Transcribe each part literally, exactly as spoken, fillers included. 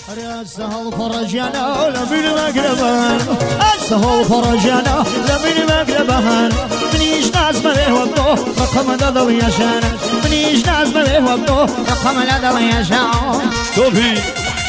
سهل فرجانا لمن مقلبان سهل فرجانا لمن مقلبان منيش ناس مليه وقته رقم دادو يشان منيش ناس مليه وقته رقم دادو يشان توفي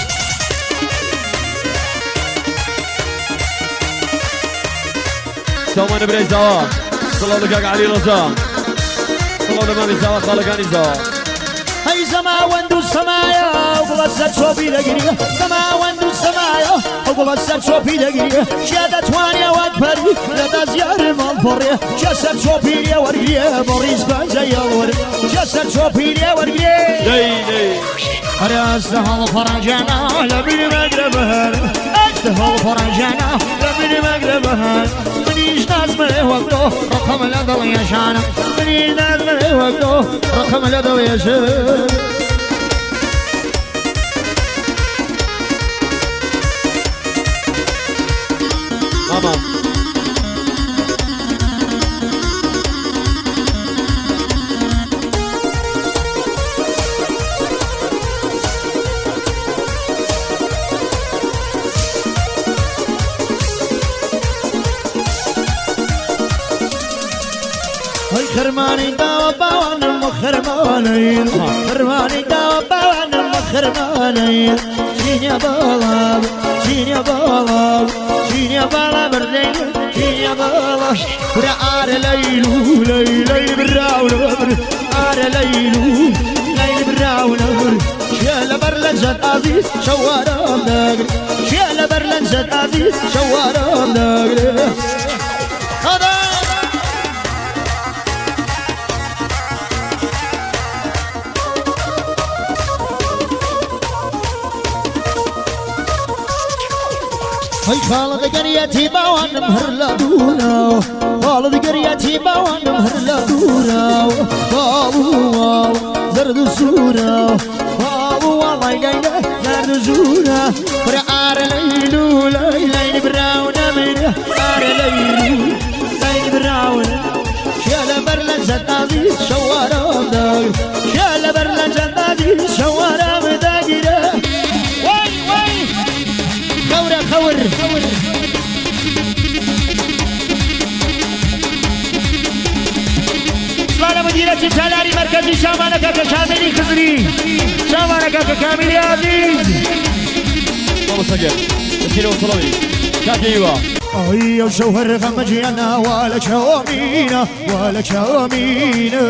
سوما نبري زوا صلوا لك علي رزا صلوا لمامي زوا خالقاني زوا هاي سما وندو سمايا وبلسات شوبي دقيقة سما وندو سمايا وبلسات شوبي دقيقة شادت وانيا واكبري لدى زيار المنفورية جسد شوبي يا ورقية مريز بانزي الورد جسد شوبي يا ورقية لي لي أستهل فرجانا لبين مقربهن أستهل فرجانا لبين مقربهن منيش ناس مليه وقته رقم لدو يشان منيش ناس مليه وقته رقم لدو يشان ماما خرماني داو باوان مخرماني خرماني داو باوان مخرماني شينيا بالا شينيا بالا شينيا بالا بردين شينيا بالا برا آر ليلو ليلي براون آر ليلو ليلي براون شيال برلنزت عزيز شوارم داغري شيال برلنزت عزيز شوارم داغري هذا هاي خالد قريتي باوان مهر لدونا خالد قريتي باوان مهر لدونا بابو زرد السورة بابو والله يقينا زرد السورة برعار ليلو ليلين براونا من عار ليلو ليلين براونا شال برلن زدادي شوارا مداغر شال برلن زدادي شوارا مداغر وي وي خورة خور سلام مديرة تالاري مركزي شامانك كشاملي خزري شامانك كاملي عزيز ماما سجل تسيروا صلوي كاتيوا أي وشوهر غمجينا ولا شوامينا ولا شوامينا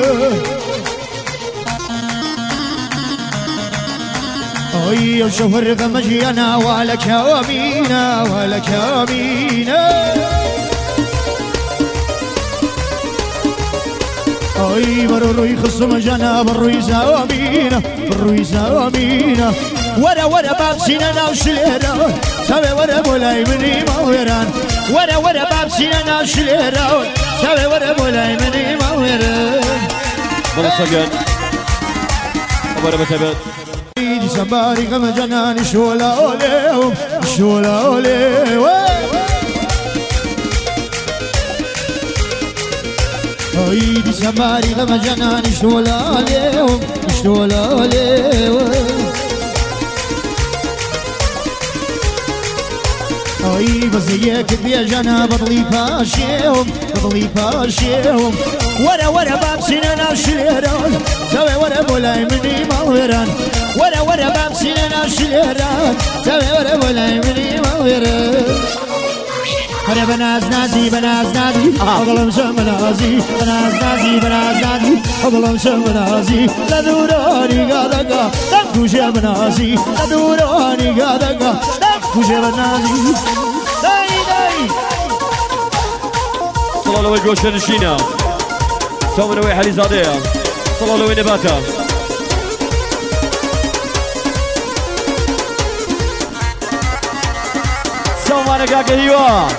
أي وشوهر غمجينا ولا شوامينا ولا شوامينا أي بروي خصم جنا بروي زوامينا بروي زوامينا ورا ورا باب سينا وشليران سوي ورا مولاي مني ماويران ورا ورا باب سينا وشليران سوي ورا مولاي مني ماويران ماما سجل أبو بتبت دي سباري كم جنان شولا أوليهم شولا أوليهم أي دي سباري كم جنان شولا أوليهم شولا أوليهم أي بزيك بيا جنا بطلي فاشيهم بطلي فاشيهم ورا ورا باب سننا شليران سوي ورا مولاي مني ماويران ورا ورا باب سننا شليران سوي ورا مولاي مني ماويران هرا بناز نازي بناز نازي أظلم شم نازي بناز نازي بناز نازي أظلم شم نازي لا دوراني قادقا تنكو شم نازي لا دوراني قادقا تنكو شم نازي داي داي صلوا له ويقوش نشينا سومنا وي حلي زادية صلوا له وي نباتا سومنا قاقا هيوا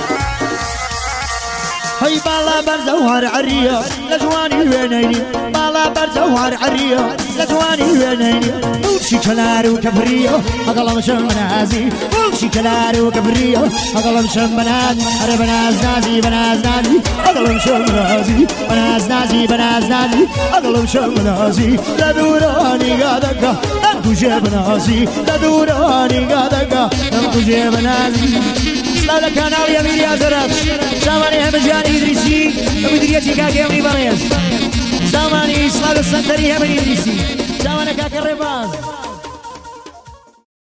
هاي بالا برزوهر عريا لجواني وينيني بالا دڵا بەرزەوار عەریە لە جوانی وێنەی بڵشی کەلار و کەفریە ئەگەڵم شەم بەنازی بڵشی کەلار و کەفریە ئەگەڵم شەم بەناز ئەرە بەناز نازی بەناز نازی ئەگەڵم شەم بەنازی بەناز نازی بەناز نازی ئەگەڵم شەم بەنازی لە دوورانی گادەکە ئەم کوژێ بەنازی لە دوورانی گادەکە ئەم کوژێ بەنازی سلااو لە کاناڵی ئەمیری ئازەرات سامانی هەمەژیانی ئیدریسی ئەمیدریەتی کاکە ئەمری بەڕێز سامانی سلااو لە سەنتەری هەمەری ئیدریسی سامانە کاکە ڕێباز